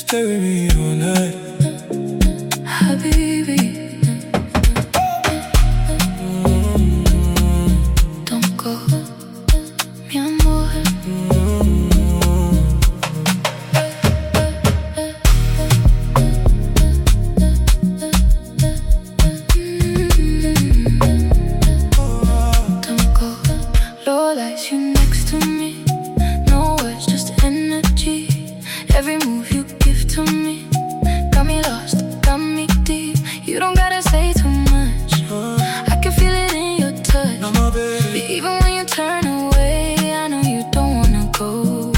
stay with me all night. Habibi, don't go, mi amor. Don't go. Low lights, you next to me. No words, just energy. Every move you give to me got me lost, got me deep. You don't gotta say too much. I can feel it in your touch. But even when you turn away, I know you don't wanna go.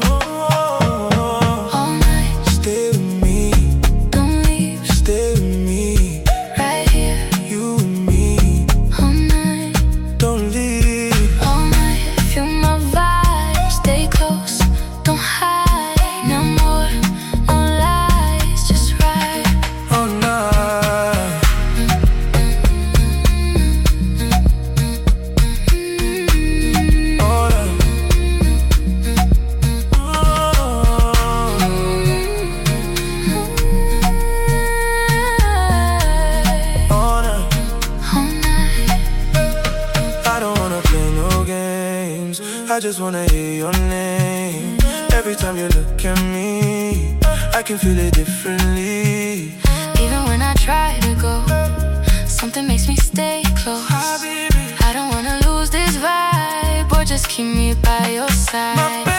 All night, Stay with me, don't leave. stay with me, Right here, you and me. all night, Don't leave. all night. Feel my vibe, stay close, don't hide. No more, no lies, just right. All night. All night. All night. All night. I don't wanna play no games. I just wanna hear your name. Every time you look at me, I can feel it differently. Even when I try to go, something makes me stay close. I don't wanna lose this vibe, or just keep me by your My side.